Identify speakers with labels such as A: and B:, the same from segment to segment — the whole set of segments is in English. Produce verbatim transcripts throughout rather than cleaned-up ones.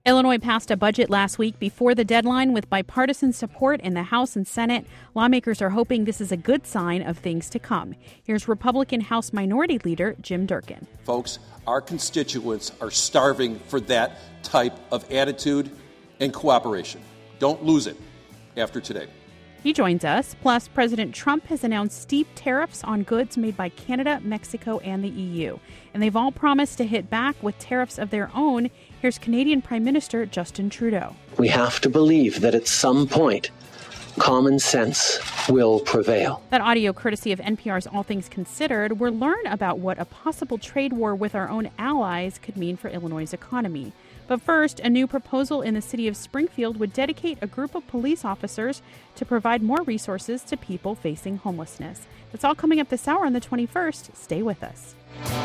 A: Illinois passed a budget last week before the deadline with bipartisan support in the House and Senate. Lawmakers are hoping this is a good sign of things to come. Here's Republican House Minority Leader Jim Durkin.
B: Folks, our constituents are starving for that type of attitude and cooperation. Don't lose it after today.
A: He joins us. Plus, President Trump has announced steep tariffs on goods made by Canada, Mexico, and the E U. And they've all promised to hit back with tariffs of their own. Here's Canadian Prime Minister Justin Trudeau.
C: We have to believe that at some point, common sense will prevail.
A: That audio courtesy of N P R's All Things Considered. We'll learn about what a possible trade war with our own allies could mean for Illinois' economy. But first, a new proposal in the city of Springfield would dedicate a group of police officers to provide more resources to people facing homelessness. That's all coming up this hour on the twenty-first. Stay with us.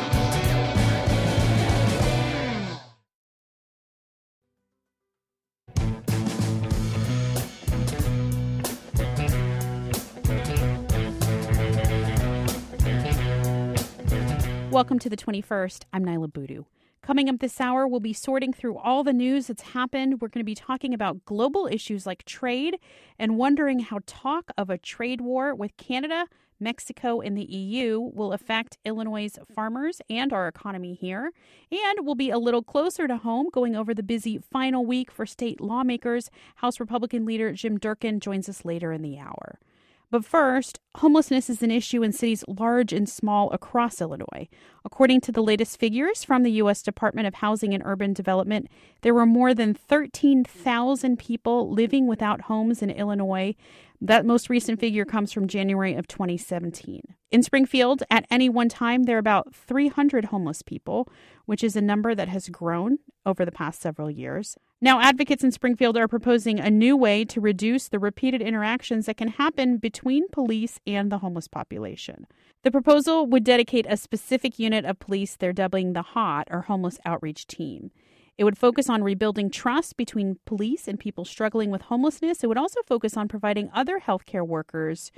A: Welcome to the twenty-first. I'm Nyla Boodoo. Coming up this hour, we'll be sorting through all the news that's happened. We're going to be talking about global issues like trade and wondering how talk of a trade war with Canada, Mexico, and the E U will affect Illinois' farmers and our economy here. And we'll be a little closer to home, going over the busy final week for state lawmakers. House Republican leader Jim Durkin joins us later in the hour. But first, homelessness is an issue in cities large and small across Illinois. According to the latest figures from the U S Department of Housing and Urban Development, there were more than thirteen thousand people living without homes in Illinois. That most recent figure comes from January of twenty seventeen. In Springfield, at any one time, there are about three hundred homeless people, which is a number that has grown over the past several years. Now, advocates in Springfield are proposing a new way to reduce the repeated interactions that can happen between police and the homeless population. The proposal would dedicate a specific unit of police they're dubbing the HOT, or Homeless Outreach Team. It would focus on rebuilding trust between police and people struggling with homelessness. It would also focus on providing other healthcare workers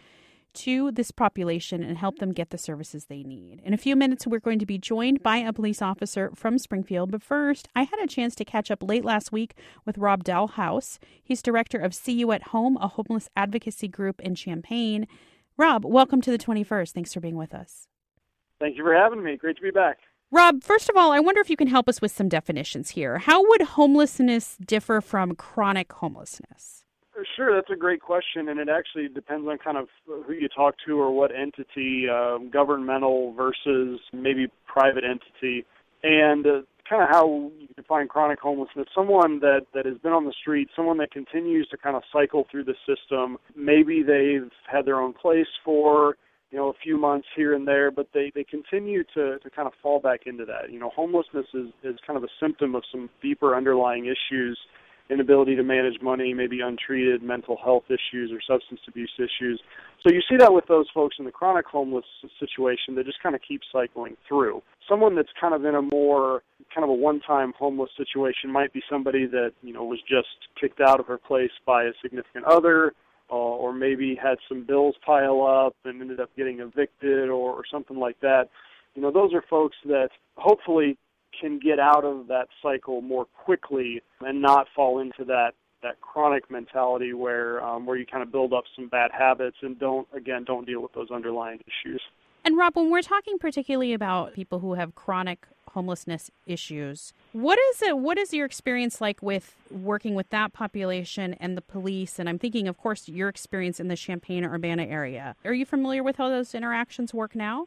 A: to this population and help them get the services they need. In a few minutes, we're going to be joined by a police officer from Springfield. But first, I had a chance to catch up late last week with Rob Dalhouse. He's director of See You at Home, a homeless advocacy group in Champaign. Rob, welcome to the twenty-first. Thanks for being with us.
D: Thank you for having me. Great to be back.
A: Rob, first of all, I wonder if you can help us with some definitions here. How would homelessness differ from chronic homelessness?
D: Sure, that's a great question, and it actually depends on kind of who you talk to or what entity, uh, governmental versus maybe private entity, and uh, kind of how you define chronic homelessness. Someone that, that has been on the street, someone that continues to kind of cycle through the system. Maybe they've had their own place for, you know, a few months here and there, but they, they continue to, to kind of fall back into that. You know, homelessness is, is kind of a symptom of some deeper underlying issues, inability to manage money, maybe untreated mental health issues or substance abuse issues. So you see that with those folks in the chronic homeless situation that just kind of keep cycling through. Someone that's kind of in a more kind of a one-time homeless situation might be somebody that, you know, was just kicked out of her place by a significant other, uh, or maybe had some bills pile up and ended up getting evicted or, or something like that. You know, those are folks that hopefully can get out of that cycle more quickly and not fall into that, that chronic mentality where um, where you kind of build up some bad habits and don't, again, don't deal with those underlying issues.
A: And Rob, when we're talking particularly about people who have chronic homelessness issues, what is it? What is your experience like with working with that population and the police? And I'm thinking, of course, your experience in the Champaign-Urbana area. Are you familiar with how those interactions work now?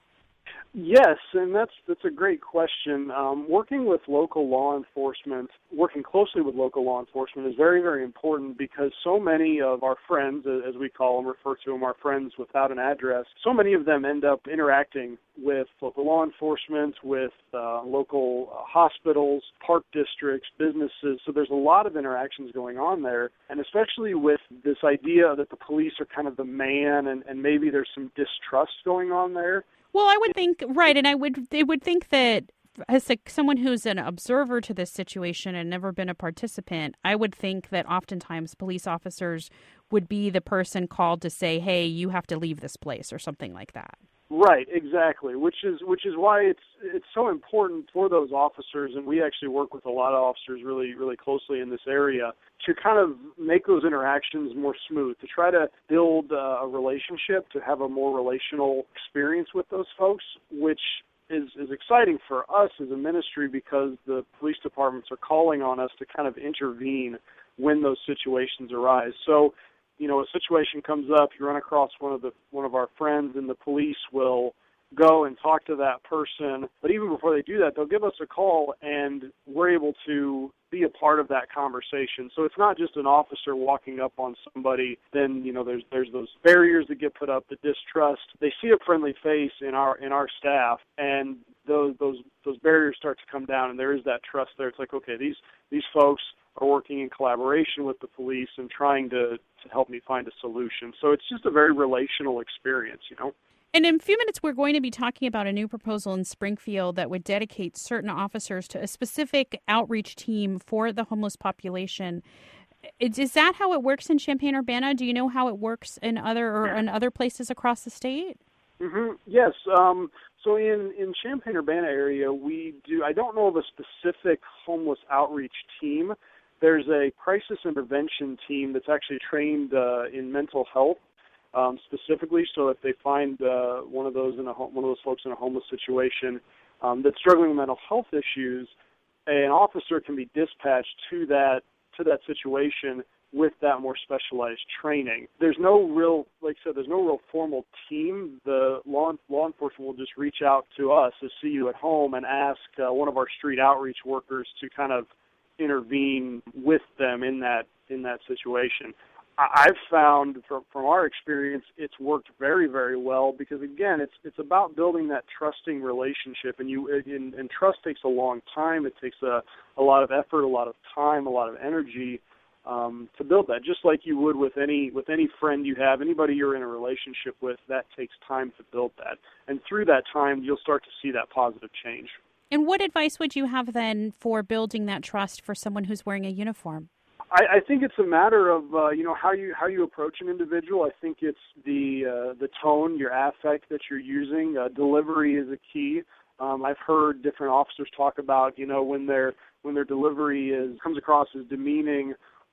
D: Yes, and that's that's a great question. Um, working with local law enforcement, working closely with local law enforcement is very, very important because so many of our friends, as we call them, refer to them, our friends without an address, so many of them end up interacting with local law enforcement, with uh, local uh, hospitals, park districts, businesses. So there's a lot of interactions going on there, and especially with this idea that the police are kind of the man and, and maybe there's some distrust going on there.
A: Well, I would think, right, and I would they would think that as a, someone who's an observer to this situation and never been a participant, I would think that oftentimes police officers would be the person called to say, hey, you have to leave this place or something like that.
D: Right, exactly. Which is which is why it's it's so important for those officers, and we actually work with a lot of officers really really closely in this area to kind of make those interactions more smooth, to try to build uh, a relationship, to have a more relational experience with those folks, which is is exciting for us as a ministry because the police departments are calling on us to kind of intervene when those situations arise. So, you know, a situation comes up, you run across one of the one of our friends, and the police will go and talk to that person. But even before they do that, they'll give us a call, and we're able to be a part of that conversation. So it's not just an officer walking up on somebody. Then, you know, there's there's those barriers that get put up, the distrust. They see a friendly face in our in our staff, and those those those barriers start to come down, and there is that trust there. It's like, okay, these these folks are working in collaboration with the police and trying to, to help me find a solution. So it's just a very relational experience, you know.
A: And in a few minutes, we're going to be talking about a new proposal in Springfield that would dedicate certain officers to a specific outreach team for the homeless population. Is that how it works in Champaign-Urbana? Do you know how it works in other or in other places across the state?
D: Mm-hmm. Yes. Um, so in, in Champaign-Urbana area, we do, I don't know of a specific homeless outreach team. There's a crisis intervention team that's actually trained uh, in mental health um, specifically. So if they find uh, one of those in a one of those folks in a homeless situation um, that's struggling with mental health issues, an officer can be dispatched to that to that situation with that more specialized training. There's no real, like I said, there's no real formal team. The law law enforcement will just reach out to us, to see you at home, and ask uh, one of our street outreach workers to kind of intervene with them in that in that situation. I've found from from our experience, it's worked very, very well because again, it's it's about building that trusting relationship, and you and, and trust takes a long time. It takes a a lot of effort, a lot of time, a lot of energy um, to build that. Just like you would with any with any friend you have, anybody you're in a relationship with, that takes time to build that. And through that time, you'll start to see that positive change.
A: And what advice would you have then for building that trust for someone who's wearing a uniform?
D: I, I think it's a matter of uh, you know how you how you approach an individual. I think it's the uh, the tone, your affect that you're using. Uh, delivery is a key. Um, I've heard different officers talk about you know when their when their delivery is comes across as demeaning,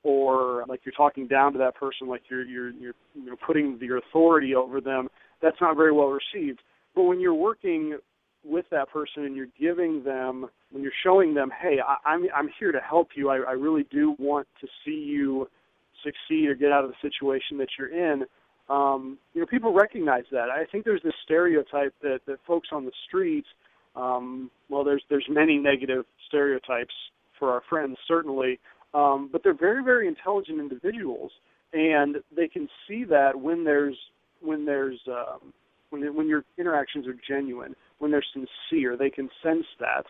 D: or like you're talking down to that person, like you're you're you're you know, putting your authority over them. That's not very well received. But when you're working with that person and you're giving them, when you're showing them, hey, I, I'm I'm here to help you. I, I really do want to see you succeed or get out of the situation that you're in. Um, you know, people recognize that. I think there's this stereotype that, that folks on the street, um, well, there's there's many negative stereotypes for our friends, certainly, um, but they're very, very intelligent individuals, and they can see that when there's when there's um, when when your interactions are genuine, when they're sincere, they can sense that.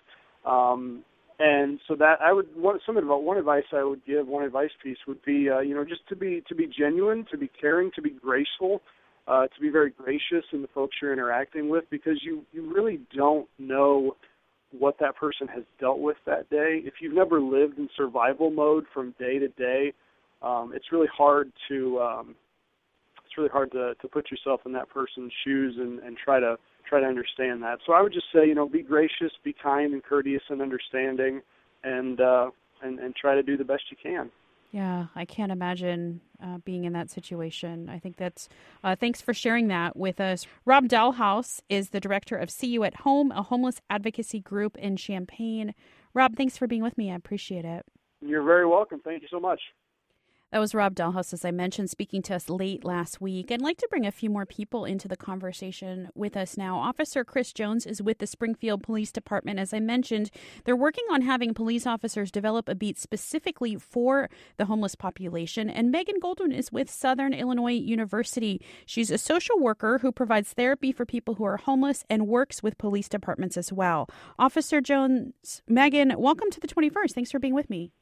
D: Um, and so that I would want some about one advice I would give, one advice piece would be, uh, you know, just to be to be genuine, to be caring, to be graceful, uh, to be very gracious in the folks you're interacting with, because you, you really don't know what that person has dealt with that day. If you've never lived in survival mode from day to day, um, it's really hard to um, it's really hard to, to put yourself in that person's shoes and, and try to try to understand that. So I would just say, you know, be gracious, be kind and courteous and understanding, and uh, and, and try to do the best you can.
A: Yeah, I can't imagine uh, being in that situation. I think that's, uh, thanks for sharing that with us. Rob Dalhouse is the director of See You at Home, a homeless advocacy group in Champaign. Rob, thanks for being with me. I appreciate it.
D: You're very welcome. Thank you so much.
A: That was Rob Dalhouse, as I mentioned, speaking to us late last week. I'd like to bring a few more people into the conversation with us now. Officer Chris Jones is with the Springfield Police Department. As I mentioned, they're working on having police officers develop a beat specifically for the homeless population. And Megan Goldwyn is with Southern Illinois University. She's a social worker who provides therapy for people who are homeless and works with police departments as well. Officer Jones, Megan, welcome to the twenty-first. Thanks for being with me.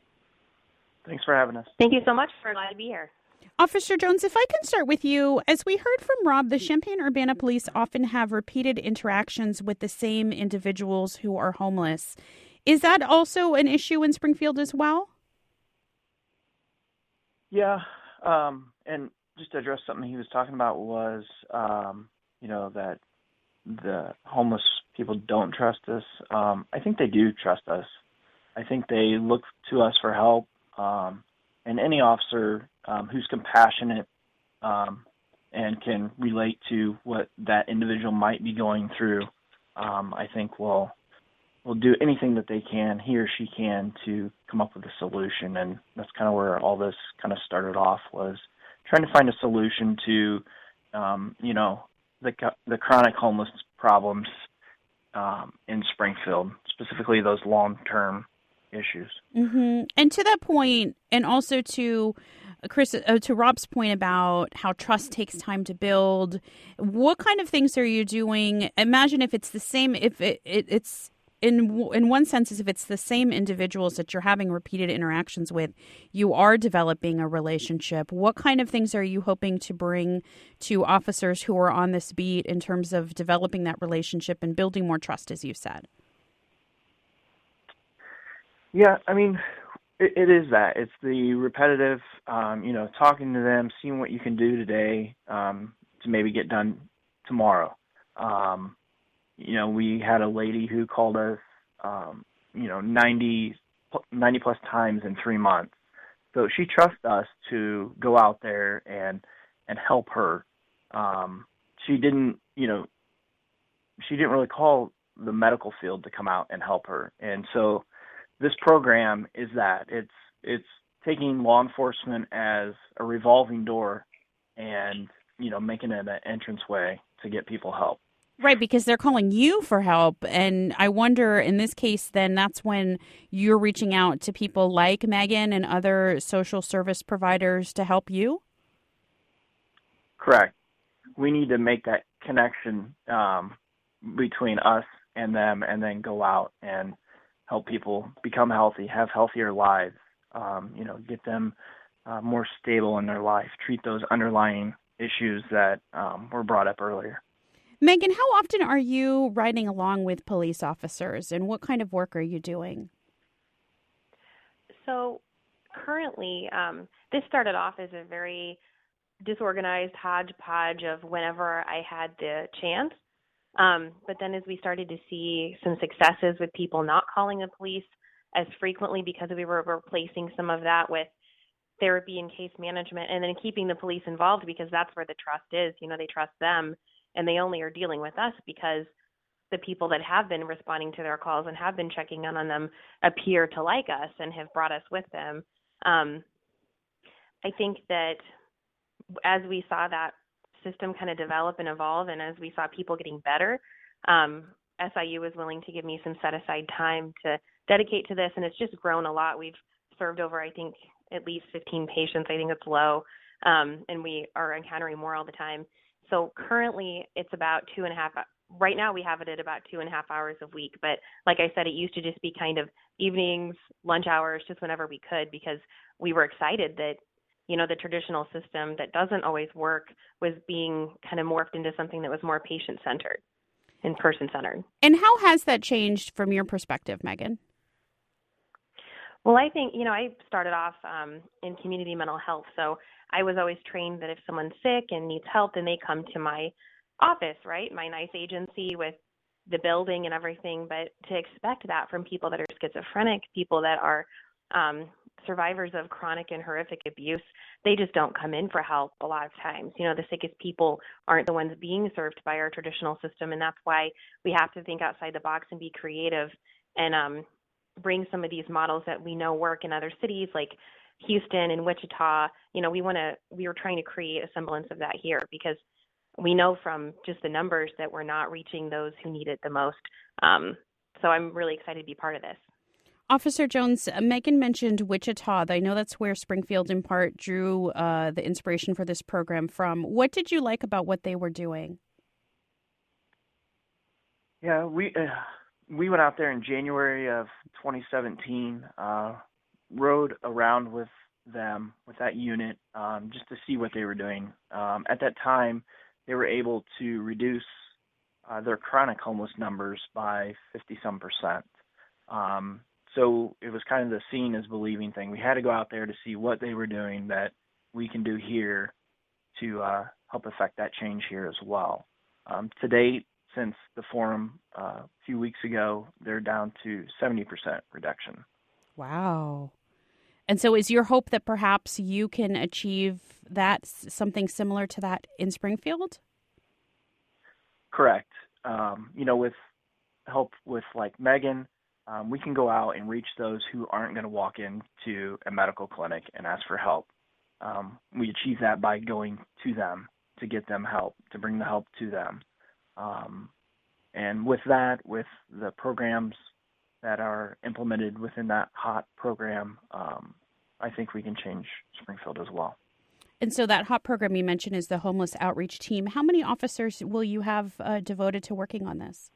E: Thanks for having us.
F: Thank you so much. We're glad to be here.
A: Officer Jones, if I can start with you, as we heard from Rob, the Champaign-Urbana police often have repeated interactions with the same individuals who are homeless. Is that also an issue in Springfield as well?
E: Yeah, um, and just to address something he was talking about was, um, you know, that the homeless people don't trust us. Um, I think they do trust us. I think they look to us for help. Um, and any officer um, who's compassionate um, and can relate to what that individual might be going through, um, I think will will do anything that they can, he or she can, to come up with a solution. And that's kind of where all this kind of started off, was trying to find a solution to, um, you know, the the chronic homeless problems um, in Springfield, specifically those long-term issues.
A: Mm-hmm. And to that point, and also to Chris, uh, to Rob's point about how trust takes time to build, what kind of things are you doing? Imagine if it's the same, if it, it, it's in in one sense, is if it's the same individuals that you're having repeated interactions with, you are developing a relationship. What kind of things are you hoping to bring to officers who are on this beat in terms of developing that relationship and building more trust, as you said?
E: Yeah, I mean, it, it is that. It's the repetitive, um, you know, talking to them, seeing what you can do today um, to maybe get done tomorrow. Um, you know, we had a lady who called us, um, you know, ninety, ninety plus times in three months. So she trusts us to go out there and and help her. Um, she didn't, you know, she didn't really call the medical field to come out and help her. And so this program is that. It's it's taking law enforcement as a revolving door and, you know, making it an entranceway to get people help.
A: Right, because they're calling you for help. And I wonder, in this case, then that's when you're reaching out to people like Megan and other social service providers to help you?
E: Correct. We need to make that connection um, between us and them, and then go out and help people become healthy, have healthier lives, um, you know, get them uh, more stable in their life, treat those underlying issues that um, were brought up earlier.
A: Megan, how often are you riding along with police officers, and what kind of work are you doing?
F: So currently, um, this started off as a very disorganized hodgepodge of whenever I had the chance. Um, but then as we started to see some successes with people not calling the police as frequently, because we were replacing some of that with therapy and case management, and then keeping the police involved, because that's where the trust is. You know, they trust them, and they only are dealing with us because the people that have been responding to their calls and have been checking in on them appear to like us and have brought us with them. Um, I think that as we saw that system kind of develop and evolve, and as we saw people getting better, um, S I U was willing to give me some set-aside time to dedicate to this, and it's just grown a lot. We've served over, I think, at least fifteen patients. I think it's low, um, and we are encountering more all the time. So currently it's about two and a half, right now we have it at about two and a half hours a week. But like I said, it used to just be kind of evenings, lunch hours, just whenever we could, because we were excited that, you know, the traditional system that doesn't always work was being kind of morphed into something that was more patient-centered and person-centered.
A: And how has that changed from your perspective, Megan?
F: Well, I think, you know, I started off um, in community mental health, so I was always trained that if someone's sick and needs help, then they come to my office, right, my nice agency with the building and everything. But to expect that from people that are schizophrenic, people that are um, survivors of chronic and horrific abuse, they just don't come in for help a lot of times. You know, the sickest people aren't the ones being served by our traditional system, and that's why we have to think outside the box and be creative and um, bring some of these models that we know work in other cities like Houston and Wichita. You know, we want to, we were trying to create a semblance of that here, because we know from just the numbers that we're not reaching those who need it the most. Um, so I'm really excited to be part of this.
A: Officer Jones, Megan mentioned Wichita. I know that's where Springfield in part drew uh, the inspiration for this program from. What did you like about what they were doing?
E: Yeah, we uh, we went out there in January of twenty seventeen, uh, rode around with them, with that unit, um, just to see what they were doing. Um, at that time, they were able to reduce uh, their chronic homeless numbers by fifty-some percent. Um, so it was kind of the seeing is believing thing. We had to go out there to see what they were doing that we can do here to uh, help affect that change here as well. Um, to date, since the forum uh, a few weeks ago, they're down to seventy percent reduction.
A: Wow. And so is your hope that perhaps you can achieve that, something similar to that in Springfield?
E: Correct. Um, you know, with help with like Megan, um, we can go out and reach those who aren't going to walk into a medical clinic and ask for help. Um, we achieve that by going to them to get them help, to bring the help to them. Um, and with that, with the programs that are implemented within that HOT program, um, I think we can change Springfield as well.
A: And so that HOT program you mentioned is the Homeless Outreach Team. How many officers will you have uh, devoted to working on this?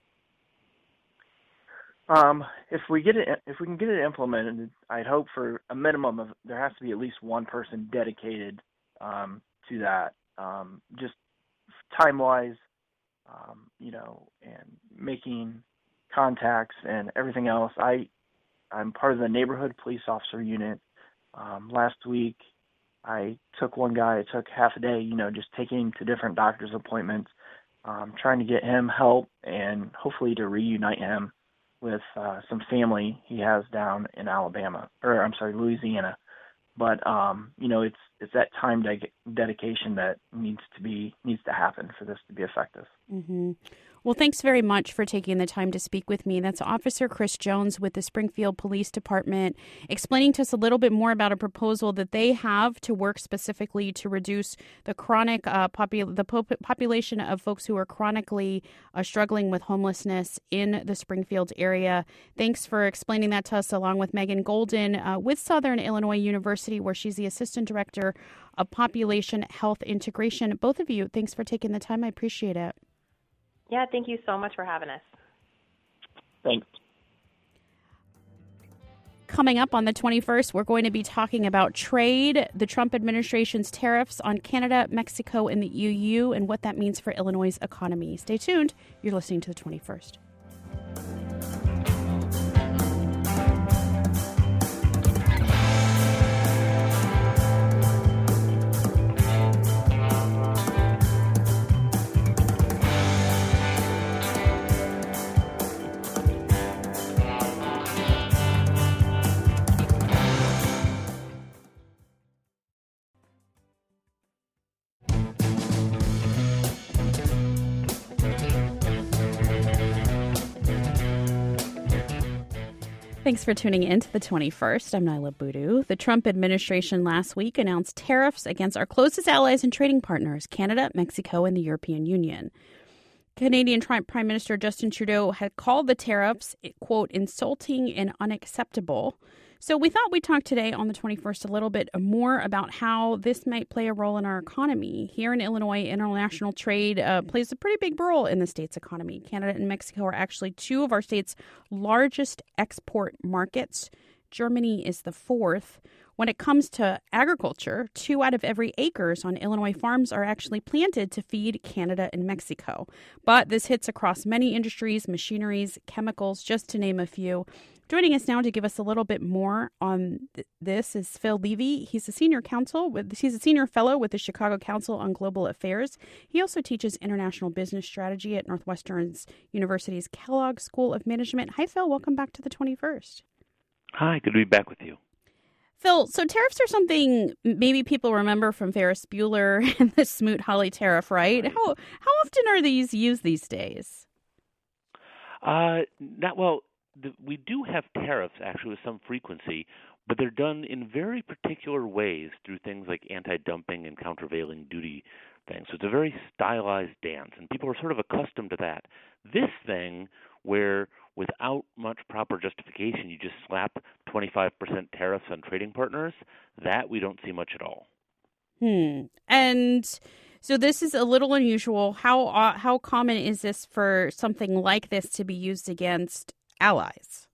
E: Um, if we get it, if we can get it implemented, I'd hope for a minimum of there has to be at least one person dedicated um, to that. Um, just time wise, um, you know, and making contacts and everything else. I I'm part of the neighborhood police officer unit. Um, last week, I took one guy. It took half a day, you know, just taking him to different doctor's appointments, um, trying to get him help and hopefully to reunite him with uh, some family he has down in Alabama, or I'm sorry, Louisiana. But um, you know, it's it's that time de- dedication that needs to be needs to happen for this to be effective.
A: Mm-hmm. Well, thanks very much for taking the time to speak with me. That's Officer Chris Jones with the Springfield Police Department, explaining to us a little bit more about a proposal that they have to work specifically to reduce the chronic uh, popu- the po- population of folks who are chronically uh, struggling with homelessness in the Springfield area. Thanks for explaining that to us, along with Megan Golden uh, with Southern Illinois University, where she's the Assistant Director of Population Health Integration. Both of you, thanks for taking the time. I appreciate it.
F: Yeah, thank you so much for having us.
E: Thanks.
A: Coming up on the twenty-first, we're going to be talking about trade, the Trump administration's tariffs on Canada, Mexico, and the E U, and what that means for Illinois' economy. Stay tuned. You're listening to the twenty-first. Thanks for tuning in to the twenty-first. I'm Nyla Boodoo. The Trump administration last week announced tariffs against our closest allies and trading partners, Canada, Mexico, and the European Union. Canadian Prime Minister Justin Trudeau had called the tariffs, quote, insulting and unacceptable. So we thought we'd talk today on the twenty-first a little bit more about how this might play a role in our economy. Here in Illinois, international trade uh, plays a pretty big role in the state's economy. Canada and Mexico are actually two of our state's largest export markets. Germany is the fourth. When it comes to agriculture, two out of every acres on Illinois farms are actually planted to feed Canada and Mexico. But this hits across many industries, machineries, chemicals, just to name a few. Joining us now to give us a little bit more on th- this is Phil Levy. He's a senior counsel with he's a senior fellow with the Chicago Council on Global Affairs. He also teaches international business strategy at Northwestern University's Kellogg School of Management. Hi, Phil. Welcome back to the twenty-first.
G: Hi, good to be back with you.
A: Phil, so tariffs are something maybe people remember from Ferris Bueller and the Smoot-Hawley tariff, right? right? How how often are these used these days?
G: Uh, not well. The, we do have tariffs, actually, with some frequency, but they're done in very particular ways through things like anti-dumping and countervailing duty things. So it's a very stylized dance, and people are sort of accustomed to that. This thing, where without much proper justification, you just slap twenty-five percent tariffs on trading partners, that we don't see much at all.
A: Hmm. And so this is a little unusual. How uh, how common is this for something like this to be used against allies?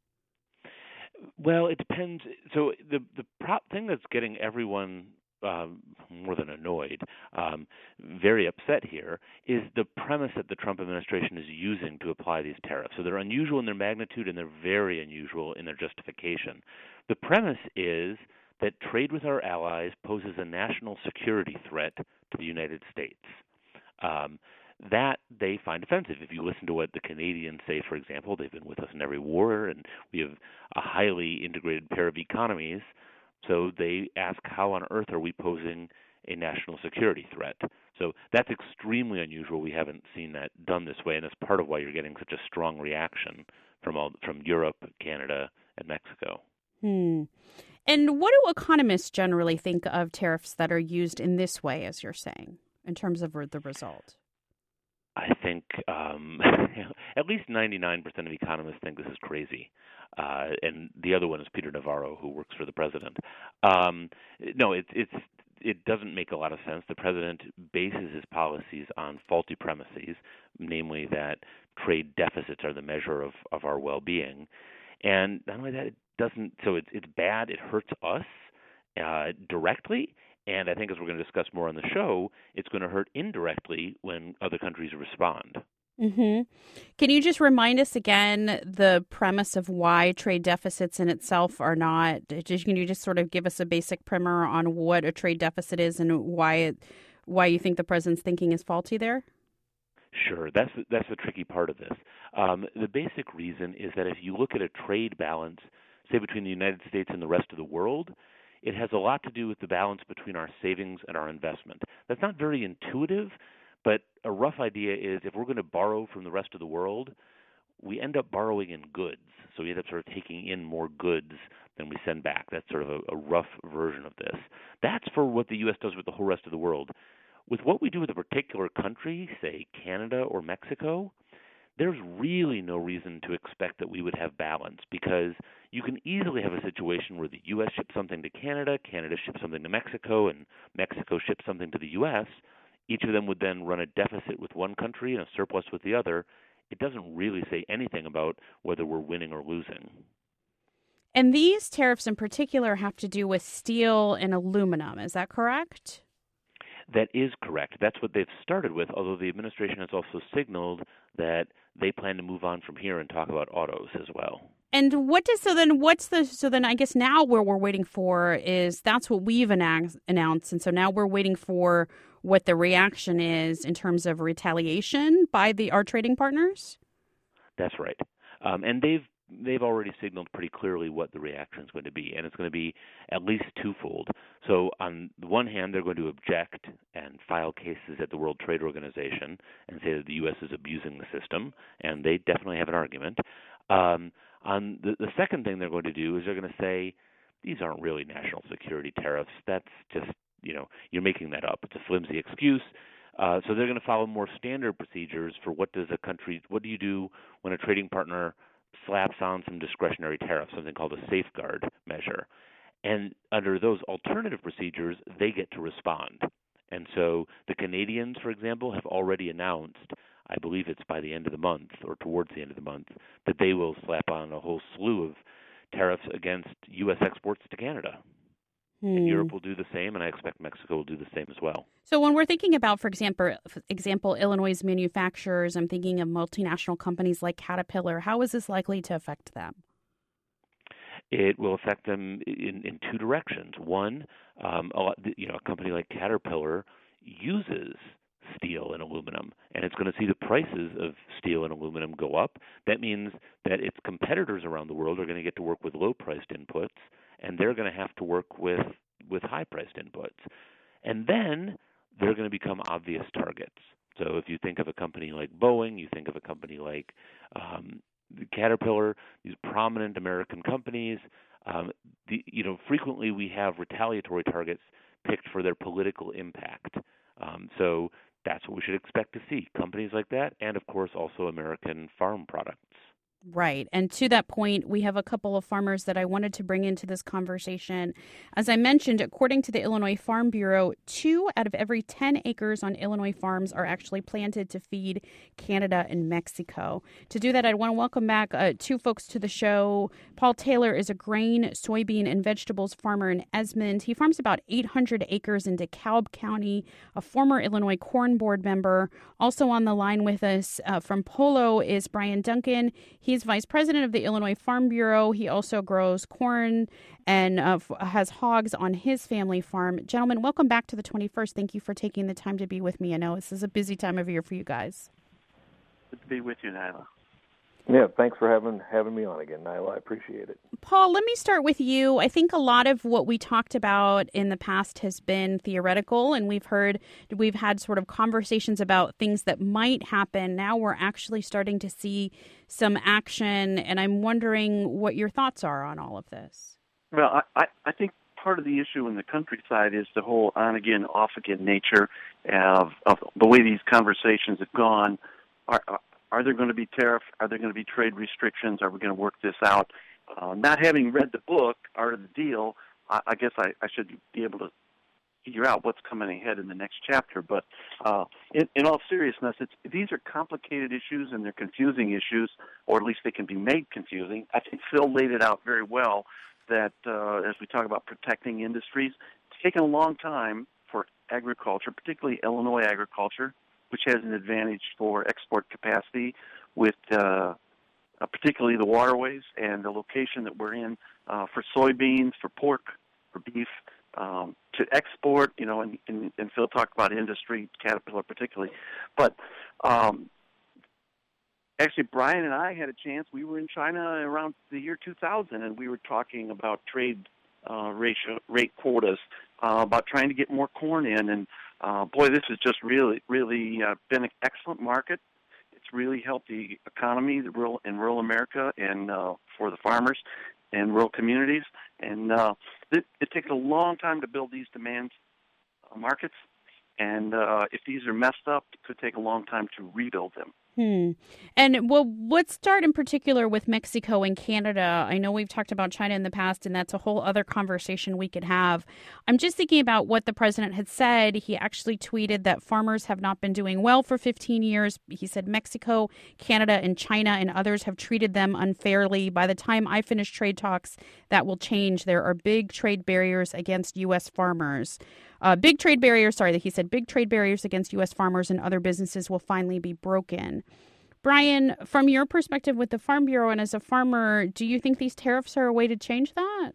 G: Well, it depends. So the the prop thing that's getting everyone um, more than annoyed, um, very upset here, is the premise that the Trump administration is using to apply these tariffs. So they're unusual in their magnitude and they're very unusual in their justification. The premise is that trade with our allies poses a national security threat to the United States. Um, that they find offensive. If you listen to what the Canadians say, for example, they've been with us in every war, and we have a highly integrated pair of economies, so they ask, how on earth are we posing a national security threat? So that's extremely unusual. We haven't seen that done this way, and that's part of why you're getting such a strong reaction from all, from Europe, Canada, and Mexico.
A: Hmm. And what do economists generally think of tariffs that are used in this way, as you're saying, in terms of the result?
G: I think um, at least ninety-nine percent of economists think this is crazy. Uh, and the other one is Peter Navarro, who works for the president. Um, no, it, it's it doesn't make a lot of sense. The president bases his policies on faulty premises, namely that trade deficits are the measure of, of our well-being. And not only that, it doesn't. So it's it's bad. It hurts us uh, directly. And I think, as we're going to discuss more on the show, it's going to hurt indirectly when other countries respond.
A: Mm-hmm. Can you just remind us again the premise of why trade deficits in itself are not? Can you just sort of give us a basic primer on what a trade deficit is and why it, why you think the president's thinking is faulty there?
G: Sure, that's that's the tricky part of this. Um, the basic reason is that if you look at a trade balance, say between the United States and the rest of the world, it has a lot to do with the balance between our savings and our investment. That's not very intuitive, but a rough idea is if we're going to borrow from the rest of the world, we end up borrowing in goods. So we end up sort of taking in more goods than we send back. That's sort of a, a rough version of this. That's for what the U S does with the whole rest of the world. With what we do with a particular country, say Canada or Mexico, there's really no reason to expect that we would have balance, because you can easily have a situation where the U S ships something to Canada, Canada ships something to Mexico, and Mexico ships something to the U S. Each of them would then run a deficit with one country and a surplus with the other. It doesn't really say anything about whether we're winning or losing.
A: And these tariffs in particular have to do with steel and aluminum. Is that correct?
G: That is correct. That's what they've started with, although the administration has also signaled that they plan to move on from here and talk about autos as well.
A: And what does, so then what's the, so then I guess now what we're waiting for is, that's what we've announced, and so now we're waiting for what the reaction is in terms of retaliation by the our trading partners?
G: That's right. Um, and they've they've already signaled pretty clearly what the reaction is going to be, and it's going to be at least twofold. So on the one hand, they're going to object and file cases at the World Trade Organization and say that the U S is abusing the system, and they definitely have an argument. Um, on the, the second thing they're going to do is they're going to say, these aren't really national security tariffs. That's just, you know, you're making that up. It's a flimsy excuse. Uh, so they're going to follow more standard procedures for what does a country, what do you do when a trading partner slaps on some discretionary tariff, something called a safeguard measure. And under those alternative procedures, they get to respond. And so the Canadians, for example, have already announced, I believe it's by the end of the month or towards the end of the month, that they will slap on a whole slew of tariffs against U S exports to Canada.
A: Hmm.
G: And Europe will do the same, and I expect Mexico will do the same as well.
A: So when we're thinking about, for example, for example, Illinois' manufacturers, I'm thinking of multinational companies like Caterpillar. How is this likely to affect them?
G: It will affect them in, in two directions. One, um, a lot, you know, a company like Caterpillar uses steel and aluminum, and it's going to see the prices of steel and aluminum go up. That means that its competitors around the world are going to get to work with low-priced inputs, and they're going to have to work with, with high-priced inputs. And then they're going to become obvious targets. So if you think of a company like Boeing, you think of a company like um, Caterpillar, these prominent American companies, um, the, you know, frequently we have retaliatory targets picked for their political impact. Um, so that's what we should expect to see, companies like that, and of course also American farm products.
A: Right. And to that point, we have a couple of farmers that I wanted to bring into this conversation. As I mentioned, according to the Illinois Farm Bureau, two out of every ten acres on Illinois farms are actually planted to feed Canada and Mexico. To do that, I want to welcome back uh, two folks to the show. Paul Taylor is a grain, soybean, and vegetables farmer in Esmond. He farms about eight hundred acres in DeKalb County, a former Illinois Corn Board member. Also on the line with us uh, from Polo is Brian Duncan. He He's vice president of the Illinois Farm Bureau. He also grows corn and uh, has hogs on his family farm. Gentlemen, welcome back to the twenty-first. Thank you for taking the time to be with me. I know this is a busy time of year for you guys.
H: Good to be with you, Nyla.
I: Yeah, thanks for having having me on again, Nyla. I appreciate it.
A: Paul, let me start with you. I think a lot of what we talked about in the past has been theoretical, and we've heard, we've had sort of conversations about things that might happen. Now we're actually starting to see some action, and I'm wondering what your thoughts are on all of this.
H: Well, I, I think part of the issue in the countryside is the whole on-again, off-again nature of, of the way these conversations have gone. Are, are, Are there going to be tariffs? Are there going to be trade restrictions? Are we going to work this out? Uh, not having read the book, Art of the Deal, I, I guess I, I should be able to figure out what's coming ahead in the next chapter. But uh, in, in all seriousness, it's, these are complicated issues and they're confusing issues, or at least they can be made confusing. I think Phil laid it out very well that uh, as we talk about protecting industries, it's taken a long time for agriculture, particularly Illinois agriculture, which has an advantage for export capacity with uh, uh, particularly the waterways and the location that we're in uh, for soybeans, for pork, for beef, um, to export, you know, and, and, and Phil talked about industry, Caterpillar particularly. But um, actually, Brian and I had a chance. We were in China around the year two thousand, and we were talking about trade uh, ratio, rate quotas, uh, about trying to get more corn in. And, uh, boy, this has just really, really uh, been an excellent market. It's really helped the economy the rural, in rural America and uh, for the farmers and rural communities. And uh, it, it takes a long time to build these demand uh, markets. And uh, if these are messed up, it could take a long time to rebuild them.
A: Hmm. And well, let's start in particular with Mexico and Canada. I know we've talked about China in the past, and that's a whole other conversation we could have. I'm just thinking about what the president had said. He actually tweeted that farmers have not been doing well for fifteen years. He said Mexico, Canada, and China and others have treated them unfairly. By the time I finish trade talks, that will change. There are big trade barriers against U S farmers. Uh, big trade barriers, sorry, that he said big trade barriers against U S farmers and other businesses will finally be broken. Brian, from your perspective with the Farm Bureau and as a farmer, do you think these tariffs are a way to change that?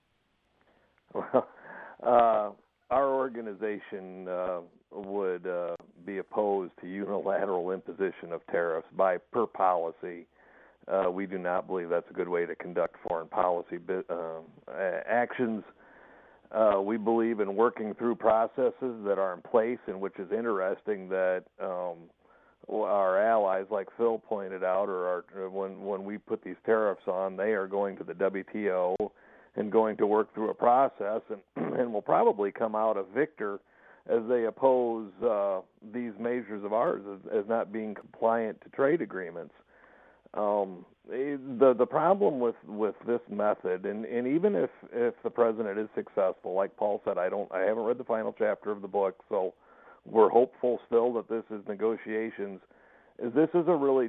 I: Well, uh, our organization uh, would uh, be opposed to unilateral imposition of tariffs by per policy. Uh, we do not believe that's a good way to conduct foreign policy uh, actions. Uh, we believe in working through processes that are in place, and which is interesting that um, our allies, like Phil pointed out, or our, when when we put these tariffs on, they are going to the W T O and going to work through a process, and and will probably come out a victor as they oppose uh, these measures of ours as, as not being compliant to trade agreements. Um, the the problem with, with this method, and, and even if, if the president is successful, like Paul said, I don't I haven't read the final chapter of the book, so we're hopeful still that this is negotiations. Is this is a really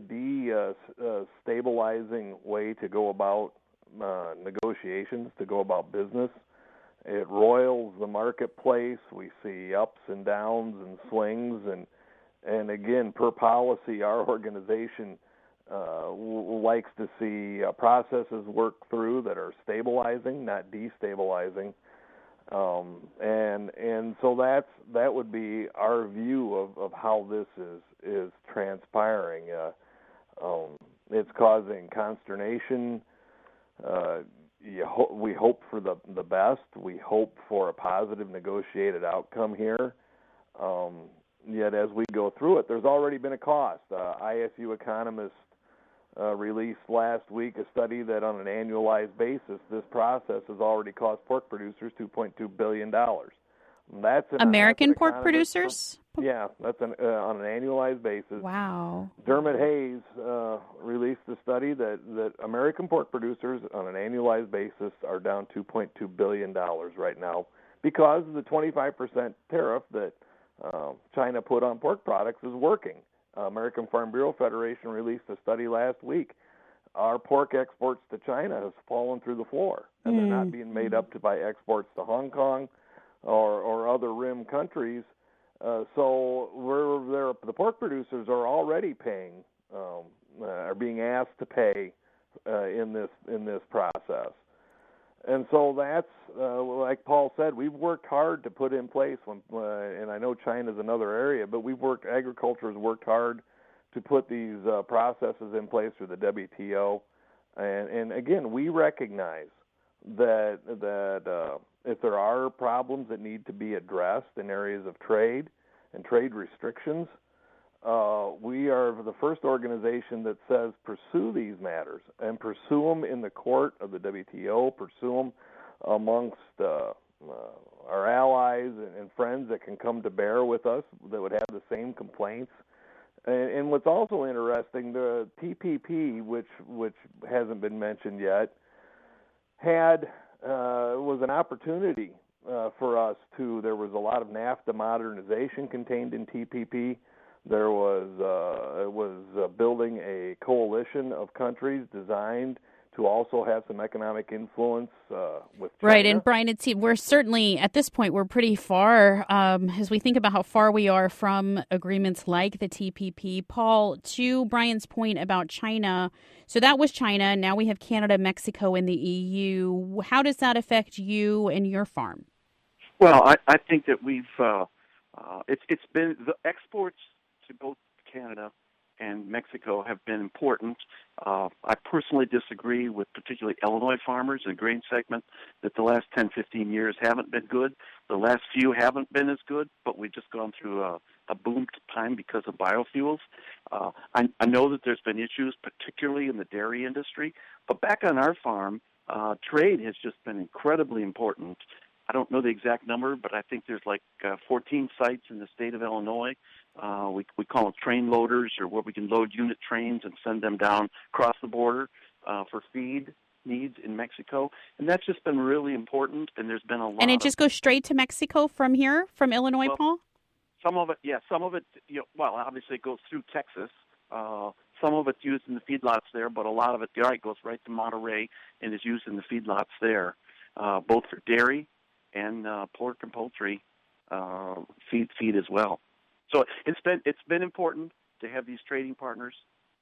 I: destabilizing uh, way to go about uh, negotiations, to go about business. It roils the marketplace. We see ups and downs and swings, and and again, per policy, our organization Uh, likes to see uh, processes work through that are stabilizing, not destabilizing, um, and and so that's that would be our view of, of how this is is transpiring. Uh, um, it's causing consternation. Uh, you ho- we hope for the the best. We hope for a positive negotiated outcome here. Um, yet as we go through it, there's already been a cost. Uh, I S U economists Uh, released last week a study that on an annualized basis, this process has already cost pork producers two point two billion dollars. That's an,
A: American
I: that's an
A: pork producers?
I: From, yeah, that's an, uh, on an annualized basis.
A: Wow.
I: Dermot Hayes uh, released a study that, that American pork producers on an annualized basis are down two point two billion dollars right now because of the twenty-five percent tariff that uh, China put on pork products is working. Uh, American Farm Bureau Federation released a study last week. Our pork exports to China has fallen through the floor, and mm. they're not being made up to by exports to Hong Kong or, or other rim countries. Uh, so we're there. The pork producers are already paying, um, uh, are being asked to pay uh, in this in this process. And so that's, uh, like Paul said, we've worked hard to put in place, when, uh, and I know China's another area, but we've worked, agriculture has worked hard to put these uh, processes in place through the W T O. And, and again, we recognize that, that uh, if there are problems that need to be addressed in areas of trade and trade restrictions, uh, we are the first organization that says pursue these matters and pursue them in the court of the W T O, pursue them amongst uh, uh, our allies and, and friends that can come to bear with us that would have the same complaints. And, and what's also interesting, the T P P, which which hasn't been mentioned yet, had uh, was an opportunity uh, for us to. There was a lot of NAFTA modernization contained in T P P. There was uh, it was uh, building a coalition of countries designed to also have some economic influence uh, with China.
A: Right, and Brian, it's, we're certainly, at this point, we're pretty far, um, as we think about how far we are from agreements like the T P P. Paul, to Brian's point about China, so that was China, now we have Canada, Mexico, and the E U. How does that affect you and your farm?
H: Well, I, I think that we've, uh, uh, it's, it's been, the exports to both Canada and Mexico have been important. Uh, I personally disagree with particularly Illinois farmers in the grain segment that the last ten, fifteen years haven't been good. The last few haven't been as good, but we've just gone through a, a boom time because of biofuels. Uh, I, I know that there's been issues, particularly in the dairy industry, but back on our farm, uh, trade has just been incredibly important. I don't know the exact number, but I think there's like uh, fourteen sites in the state of Illinois. Uh, we we call them train loaders, or where we can load unit trains and send them down across the border uh, for feed needs in Mexico. And that's just been really important, and there's been a lot
A: And it just
H: of,
A: goes straight to Mexico from here, from Illinois,
H: well,
A: Paul?
H: Some of it, yeah, some of it, you know, well, obviously it goes through Texas. Uh, some of it's used in the feedlots there, but a lot of it, right, goes right to Monterey and is used in the feedlots there, uh, both for dairy and uh, pork and poultry uh, feed feed as well. So it's been it's been important to have these trading partners.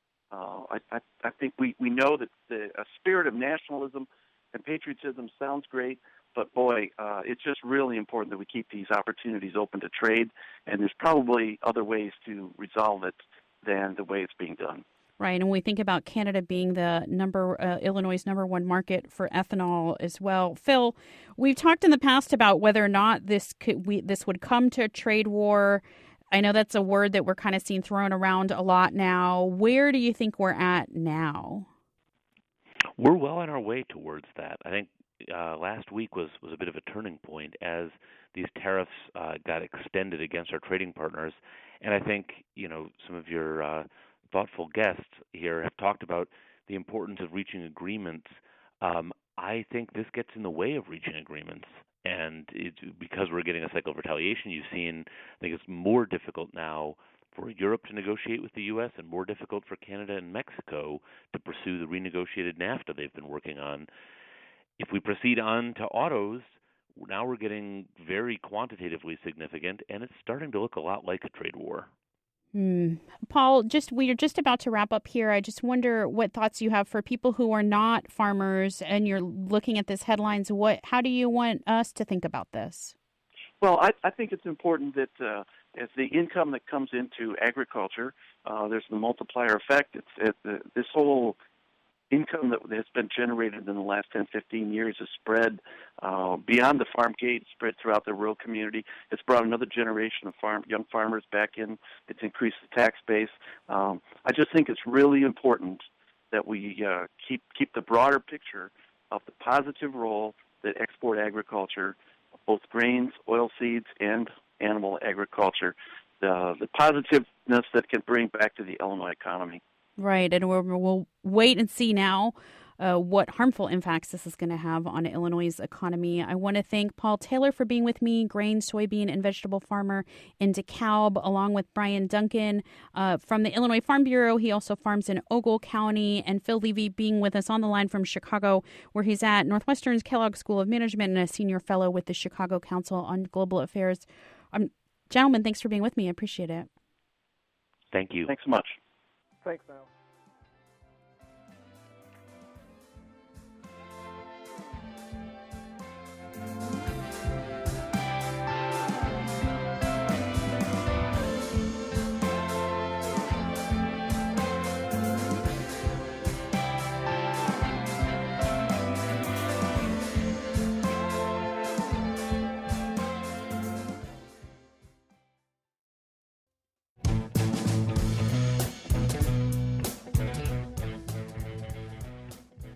H: Uh, I, I I think we, we know that the a spirit of nationalism and patriotism sounds great, but boy, uh, it's just really important that we keep these opportunities open to trade. And there's probably other ways to resolve it than the way it's being done.
A: Right, and we think about Canada being the number, uh, Illinois' number one market for ethanol as well. Phil, we've talked in the past about whether or not this could, we, this would come to a trade war. I know that's a word that we're kind of seeing thrown around a lot now. Where do you think we're at now?
G: We're well on our way towards that. I think uh, last week was, was a bit of a turning point as these tariffs uh, got extended against our trading partners. And I think, you know, some of your uh, thoughtful guests here have talked about the importance of reaching agreements. Um, I think this gets in the way of reaching agreements. And it, because we're getting a cycle of retaliation, you've seen, I think it's more difficult now for Europe to negotiate with the U S and more difficult for Canada and Mexico to pursue the renegotiated NAFTA they've been working on. If we proceed on to autos, now we're getting very quantitatively significant, and it's starting to look a lot like a trade war.
A: Hmm. Paul, just we're just about to wrap up here. I just wonder what thoughts you have for people who are not farmers and you're looking at this headlines. What, how do you want us to think about this?
H: Well, I, I think it's important that uh, as the income that comes into agriculture, uh, there's the multiplier effect. It's it, uh, this whole income that has been generated in the last ten, fifteen years has spread uh, beyond the farm gate, spread throughout the rural community. It's brought another generation of farm young farmers back in. It's increased the tax base. Um, I just think it's really important that we uh, keep keep the broader picture of the positive role that export agriculture, both grains, oilseeds, and animal agriculture, the, the positiveness that can bring back to the Illinois economy.
A: Right, and we'll, we'll wait and see now uh, what harmful impacts this is going to have on Illinois' economy. I want to thank Paul Taylor for being with me, grain, soybean, and vegetable farmer in DeKalb, along with Brian Duncan uh, from the Illinois Farm Bureau. He also farms in Ogle County, and Phil Levy being with us on the line from Chicago, where he's at Northwestern's Kellogg School of Management and a senior fellow with the Chicago Council on Global Affairs. Um, gentlemen, thanks for being with me. I appreciate it.
G: Thank you.
H: Thanks so much.
I: Thanks, Al.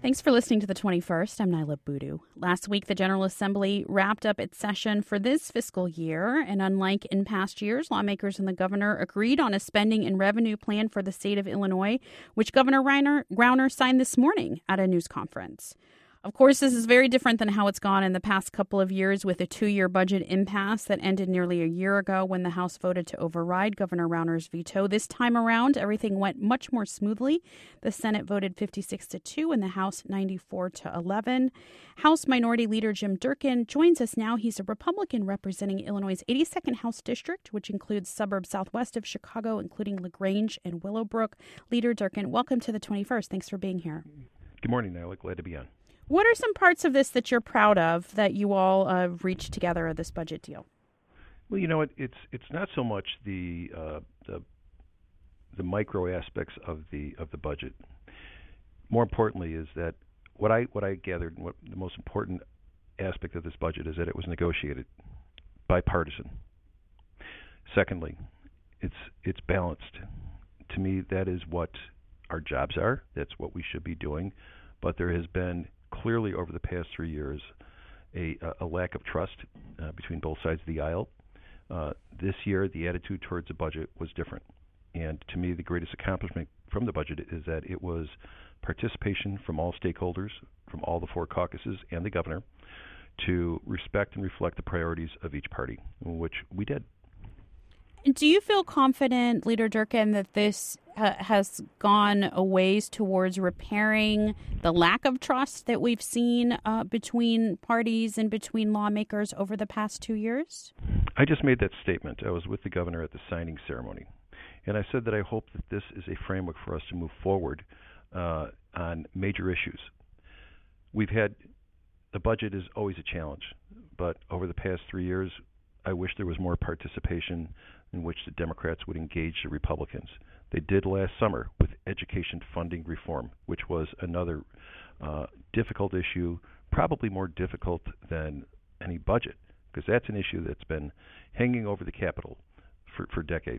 A: Thanks for listening to the twenty-first. I'm Nyla Boodoo. Last week, the General Assembly wrapped up its session for this fiscal year, and unlike in past years, lawmakers and the governor agreed on a spending and revenue plan for the state of Illinois, which Governor Reiner, Grauner signed this morning at a news conference. Of course, this is very different than how it's gone in the past couple of years with a two-year budget impasse that ended nearly a year ago when the House voted to override Governor Rauner's veto. This time around, everything went much more smoothly. The Senate voted fifty-six to two and the House ninety-four to eleven. House Minority Leader Jim Durkin joins us now. He's a Republican representing Illinois' eighty-second House District, which includes suburbs southwest of Chicago, including LaGrange and Willowbrook. Leader Durkin, welcome to the twenty-first. Thanks for being here.
J: Good morning, Nyla. Glad to be on.
A: What are some parts of this that you're proud of that you all uh, reached together at this budget deal?
J: Well, you know, it, it's it's not so much the, uh, the the micro aspects of the of the budget. More importantly, is that what I what I gathered, what the most important aspect of this budget is that it was negotiated, bipartisan. Secondly, it's it's balanced. To me, that is what our jobs are. That's what we should be doing. But there has been clearly over the past three years a, a lack of trust uh, between both sides of the aisle. Uh, this year, the attitude towards the budget was different. And to me, the greatest accomplishment from the budget is that it was participation from all stakeholders, from all the four caucuses and the governor, to respect and reflect the priorities of each party, which we did.
A: Do you feel confident, Leader Durkin, that this uh, has gone a ways towards repairing the lack of trust that we've seen uh, between parties and between lawmakers over the past two years?
J: I just made that statement. I was with the governor at the signing ceremony, and I said that I hope that this is a framework for us to move forward uh, on major issues. We've had, the budget is always a challenge, but over the past three years, I wish there was more participation in which the Democrats would engage the Republicans. They did last summer with education funding reform, which was another uh, difficult issue, probably more difficult than any budget, because that's an issue that's been hanging over the Capitol for, for decades.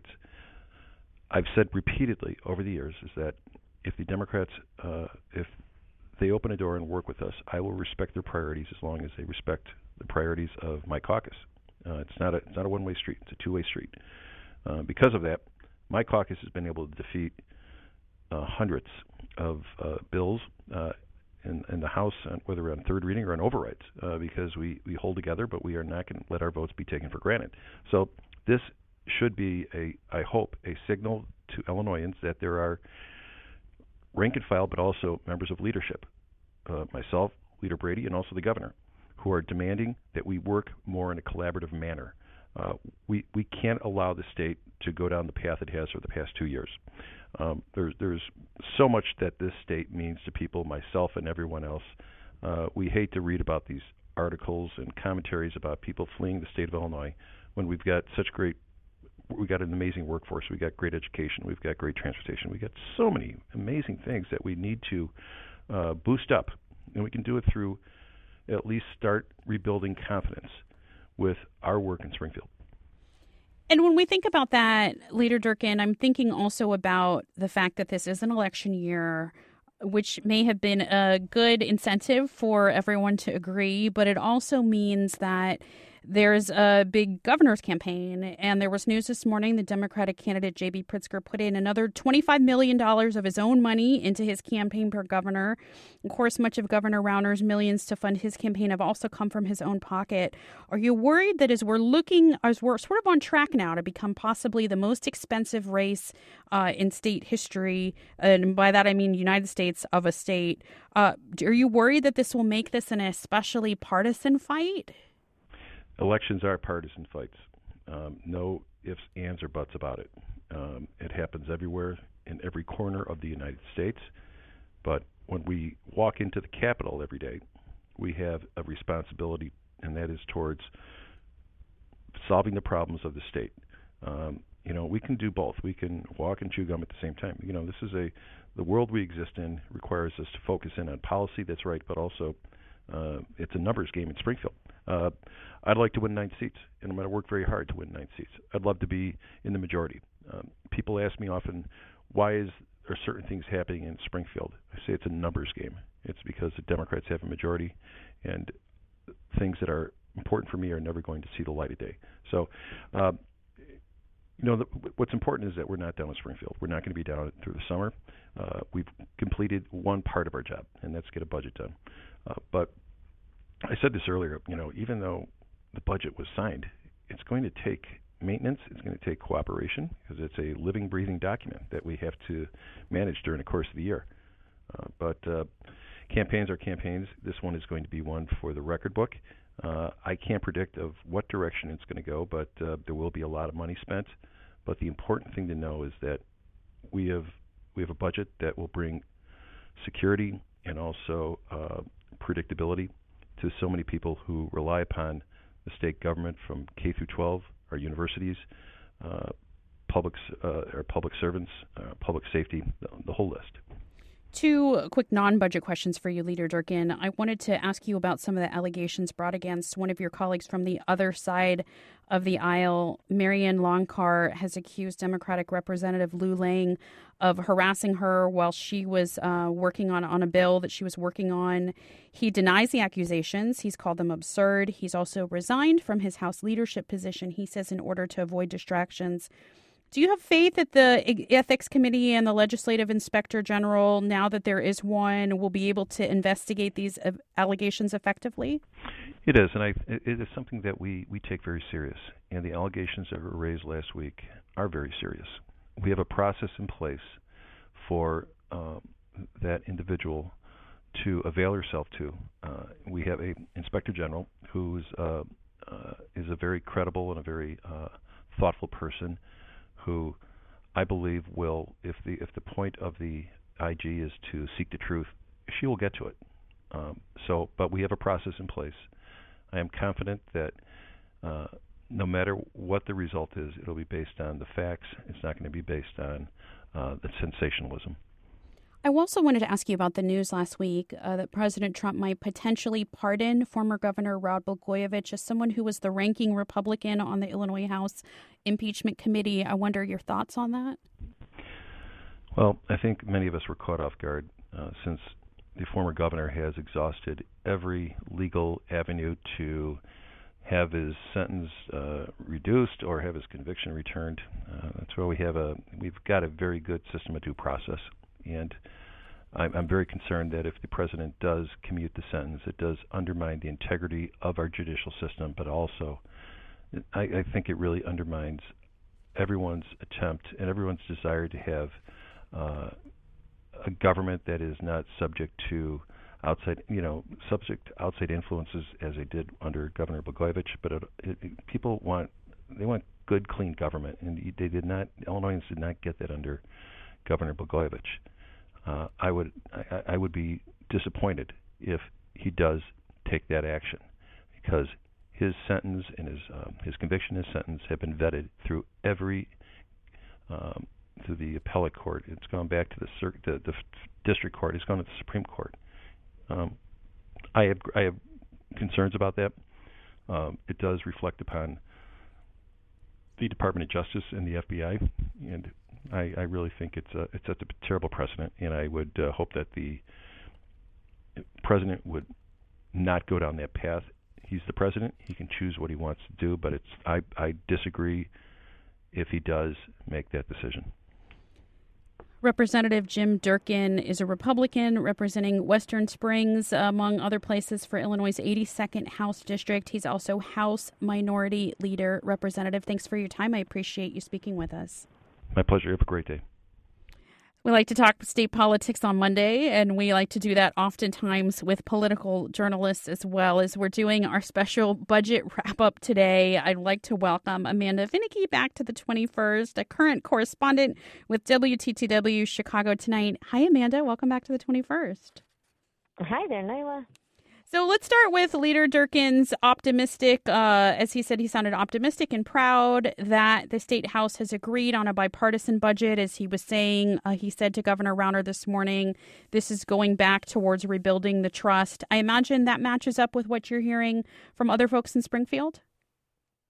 J: I've said repeatedly over the years is that if the Democrats, uh, if they open a door and work with us, I will respect their priorities as long as they respect the priorities of my caucus. Uh, it's not a it's not a one-way street. It's a two-way street. Uh, because of that, my caucus has been able to defeat uh, hundreds of uh, bills uh, in, in the House, whether on third reading or on overrides, uh, because we, we hold together, but we are not going to let our votes be taken for granted. So this should be, a I hope, a signal to Illinoisans that there are rank and file, but also members of leadership, uh, myself, Leader Brady, and also the governor, who are demanding that we work more in a collaborative manner. Uh, we we can't allow the state to go down the path it has for the past two years. Um, there's there's so much that this state means to people, myself and everyone else. Uh, we hate to read about these articles and commentaries about people fleeing the state of Illinois when we've got such great, we've got an amazing workforce, we've got great education, we've got great transportation, we've got so many amazing things that we need to uh, boost up, and we can do it through at least start rebuilding confidence with our work in Springfield.
A: And when we think about that, Leader Durkin, I'm thinking also about the fact that this is an election year, which may have been a good incentive for everyone to agree, but it also means that there's a big governor's campaign, and there was news this morning the Democratic candidate J B Pritzker put in another twenty-five million dollars of his own money into his campaign per governor. Of course, much of Governor Rauner's millions to fund his campaign have also come from his own pocket. Are you worried that as we're looking, as we're sort of on track now to become possibly the most expensive race uh, in state history, and by that I mean United States of a state, uh, are you worried that this will make this an especially partisan fight?
J: Elections are partisan fights. Um, no ifs, ands, or buts about it. Um, it happens everywhere, in every corner of the United States. But when we walk into the Capitol every day, we have a responsibility, and that is towards solving the problems of the state. Um, you know, we can do both. We can walk and chew gum at the same time. You know, this is a the world we exist in requires us to focus in on policy. That's right, but also uh, it's a numbers game in Springfield. Uh, I'd like to win nine seats, and I'm going to work very hard to win nine seats. I'd love to be in the majority. Um, people ask me often, why is there certain things happening in Springfield? I say it's a numbers game. It's because the Democrats have a majority, and things that are important for me are never going to see the light of day. So, uh, you know, the, what's important is that we're not down in Springfield. We're not going to be down through the summer. Uh, we've completed one part of our job, and that's get a budget done. Uh, but I said this earlier, you know, even though the budget was signed, it's going to take maintenance, it's going to take cooperation, because it's a living, breathing document that we have to manage during the course of the year. Uh, but uh, campaigns are campaigns. This one is going to be one for the record book. Uh, I can't predict of what direction it's going to go, but uh, there will be a lot of money spent. But the important thing to know is that we have we have a budget that will bring security and also uh, predictability to so many people who rely upon the state government, from K through twelve, our universities, uh, public uh, or public servants, uh, public safety, the, the whole list.
A: Two quick non-budget questions for you, Leader Durkin. I wanted to ask you about some of the allegations brought against one of your colleagues from the other side of the aisle. Marianne Longcar has accused Democratic Representative Lou Lang of harassing her while she was uh, working on, on a bill that she was working on. He denies the accusations. He's called them absurd. He's also resigned from his House leadership position, he says, in order to avoid distractions. Do you have faith that the Ethics Committee and the Legislative Inspector General, now that there is one, will be able to investigate these allegations effectively?
J: It is, and I, it is something that we, we take very serious. And the allegations that were raised last week are very serious. We have a process in place for um, that individual to avail herself to. Uh, we have a Inspector General who uh, uh, is a very credible and a very uh, thoughtful person, who I believe will, if the if the point of the I G is to seek the truth, she will get to it. Um, so, but we have a process in place. I am confident that uh, no matter what the result is, it'll be based on the facts. It's not going to be based on uh, the sensationalism.
A: I also wanted to ask you about the news last week uh, that President Trump might potentially pardon former Governor Rod Blagojevich as someone who was the ranking Republican on the Illinois House Impeachment Committee. I wonder your thoughts on that.
J: Well, I think many of us were caught off guard uh, since the former governor has exhausted every legal avenue to have his sentence uh, reduced or have his conviction returned. Uh, that's why we have a we've got a very good system of due process. And I'm, I'm very concerned that if the president does commute the sentence, it does undermine the integrity of our judicial system, but also I, I think it really undermines everyone's attempt and everyone's desire to have uh, a government that is not subject to outside, you know, subject to outside influences as they did under Governor Blagojevich. But it, it, people want they want good, clean government, and they did not. Illinoisans did not get that under Governor Blagojevich. Uh, I would I, I would be disappointed if he does take that action, because his sentence and his um, his conviction and his sentence have been vetted through every um, through the appellate court. It's gone back to the, circuit, the the district court. It's gone to the Supreme Court. Um, I have I have concerns about that. Um, it does reflect upon the Department of Justice and the F B I, and I, I really think it's a it's a terrible precedent, and I would uh, hope that the president would not go down that path. He's the president; he can choose what he wants to do, but it's I, I disagree if he does make that decision.
A: Representative Jim Durkin is a Republican representing Western Springs, among other places, for Illinois' eighty-second House District. He's also House Minority Leader. Representative, thanks for your time. I appreciate you speaking with us.
J: My pleasure. Have a great day.
A: We like to talk state politics on Monday, and we like to do that oftentimes with political journalists as well. As we're doing our special budget wrap-up today, I'd like to welcome Amanda Vinicky back to the twenty-first, a current correspondent with W T T W Chicago Tonight. Hi, Amanda. Welcome back to the twenty-first.
K: Hi there, Nyla.
A: So let's start with Leader Durkin's optimistic, uh, as he said, he sounded optimistic and proud that the State House has agreed on a bipartisan budget. As he was saying, uh, he said to Governor Rauner this morning, this is going back towards rebuilding the trust. I imagine that matches up with what you're hearing from other folks in Springfield?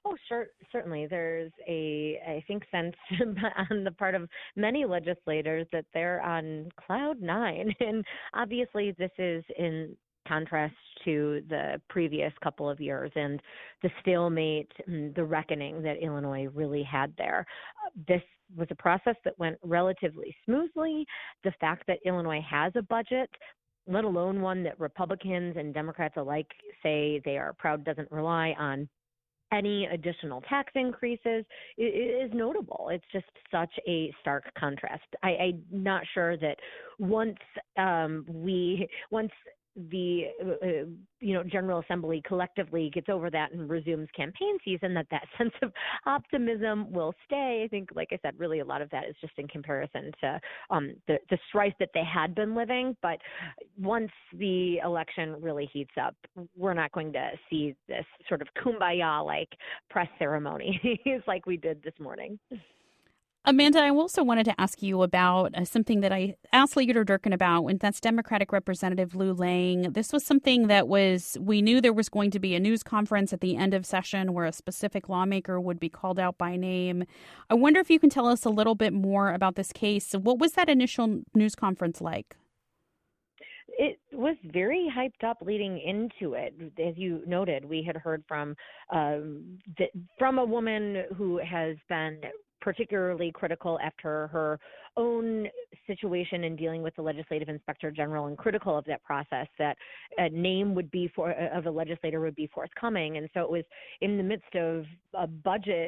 K: Oh, sure, certainly. There's a, I think, sense on the part of many legislators that they're on cloud nine. And obviously, this is in contrast to the previous couple of years and the stalemate, and the reckoning that Illinois really had there. This was a process that went relatively smoothly. The fact that Illinois has a budget, let alone one that Republicans and Democrats alike say they are proud doesn't rely on any additional tax increases, is notable. It's just such a stark contrast. I, I'm not sure that once um, we, once the uh, you know General Assembly collectively gets over that and resumes campaign season, that that sense of optimism will stay. I think, like I said, really a lot of that is just in comparison to um, the, the strife that they had been living. But once the election really heats up, we're not going to see this sort of kumbaya-like press ceremony like we did this morning.
A: Amanda, I also wanted to ask you about uh, something that I asked Leader Durkin about, and that's Democratic Representative Lou Lang. This was something that was, we knew there was going to be a news conference at the end of session where a specific lawmaker would be called out by name. I wonder if you can tell us a little bit more about this case. What was that initial news conference like?
K: It was very hyped up leading into it. As you noted, we had heard from um, the, from a woman who has been particularly critical after her own situation in dealing with the legislative inspector general, and critical of that process, that a name would be for of a legislator would be forthcoming. And so it was in the midst of a budget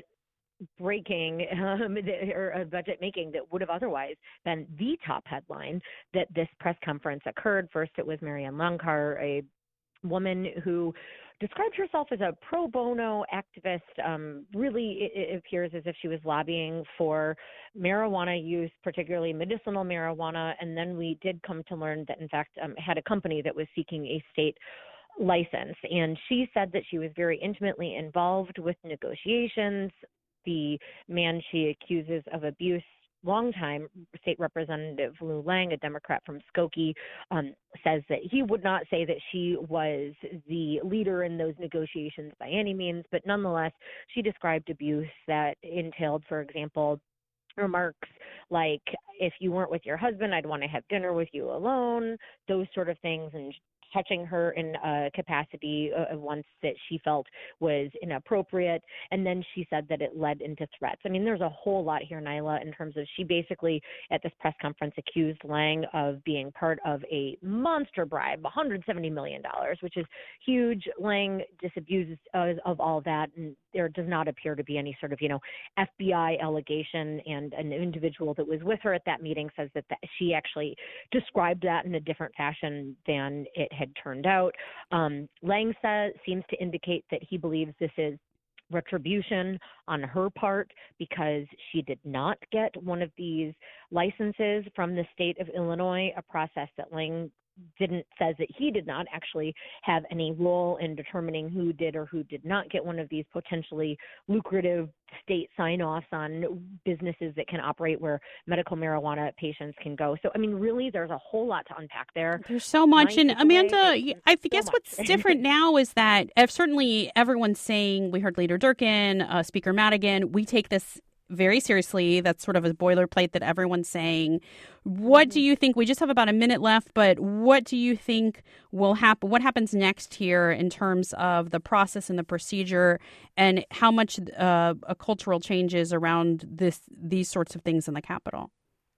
K: breaking um, or a budget making that would have otherwise been the top headline that this press conference occurred. First, it was Marianne Longcar, a woman who described herself as a pro bono activist. Um, really, it, it appears as if she was lobbying for marijuana use, particularly medicinal marijuana. And then we did come to learn that, in fact, um, had a company that was seeking a state license. And she said that she was very intimately involved with negotiations. The man she accuses of abuse, longtime State Representative Lou Lang, a Democrat from Skokie, um, says that he would not say that she was the leader in those negotiations by any means, but nonetheless, she described abuse that entailed, for example, remarks like, if you weren't with your husband, I'd want to have dinner with you alone, those sort of things, and touching her in a capacity uh, once that she felt was inappropriate. And then she said that it led into threats. I mean, there's a whole lot here, Nyla, in terms of, she basically at this press conference accused Lang of being part of a monster bribe, one hundred seventy million dollars, which is huge. Lang disabuses uh, of all that, and there does not appear to be any sort of, you know, F B I allegation. And an individual that was with her at that meeting says that, that she actually described that in a different fashion than it had turned out. Um, Lang says, seems to indicate that he believes this is retribution on her part because she did not get one of these licenses from the state of Illinois, a process that Lang didn't says that he did not actually have any role in determining who did or who did not get one of these potentially lucrative state sign-offs on businesses that can operate where medical marijuana patients can go. So, I mean, really, there's a whole lot to unpack there.
A: There's so much. And Amanda, I guess
K: so
A: what's different now is that if certainly everyone's saying, we heard Leader Durkin, uh, Speaker Madigan, we take this very seriously. That's sort of a boilerplate that everyone's saying. What do you think? We just have about a minute left, but what do you think will happen? What happens next here in terms of the process and the procedure, and how much uh, a cultural changes around this these sorts of things in the Capitol?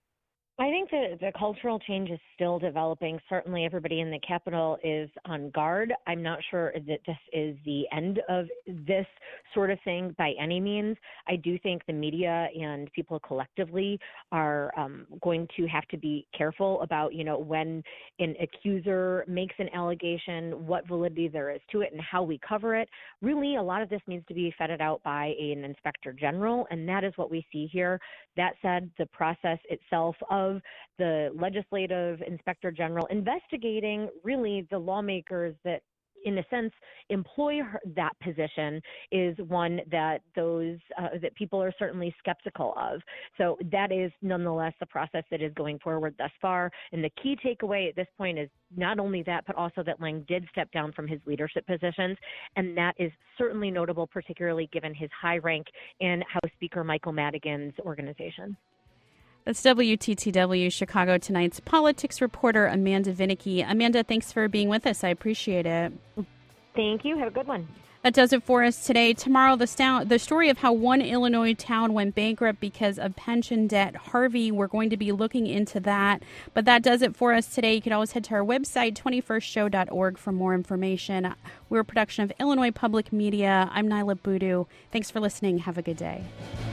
K: I think that the cultural change is still developing. Certainly everybody in the Capitol is on guard. I'm not sure that this is the end of this sort of thing by any means. I do think the media and people collectively are um, going to have to be careful about, you know, when an accuser makes an allegation, what validity there is to it and how we cover it. Really, a lot of this needs to be fetted out by an inspector general, and that is what we see here. That said, the process itself of the legislative inspector general investigating really the lawmakers that in a sense, employ her, that position is one that those uh, that people are certainly skeptical of. So that is nonetheless the process that is going forward thus far. And the key takeaway at this point is not only that, but also that Lang did step down from his leadership positions, and that is certainly notable, particularly given his high rank in House Speaker Michael Madigan's organization.
A: That's W T T W Chicago Tonight's politics reporter Amanda Vinicky. Amanda, thanks for being with us. I appreciate it.
K: Thank you. Have a good one.
A: That does it for us today. Tomorrow, the, st- the story of how one Illinois town went bankrupt because of pension debt. Harvey, we're going to be looking into that. But that does it for us today. You can always head to our website, twenty-first show dot org, for more information. We're a production of Illinois Public Media. I'm Nyla Boodoo. Thanks for listening. Have a good day.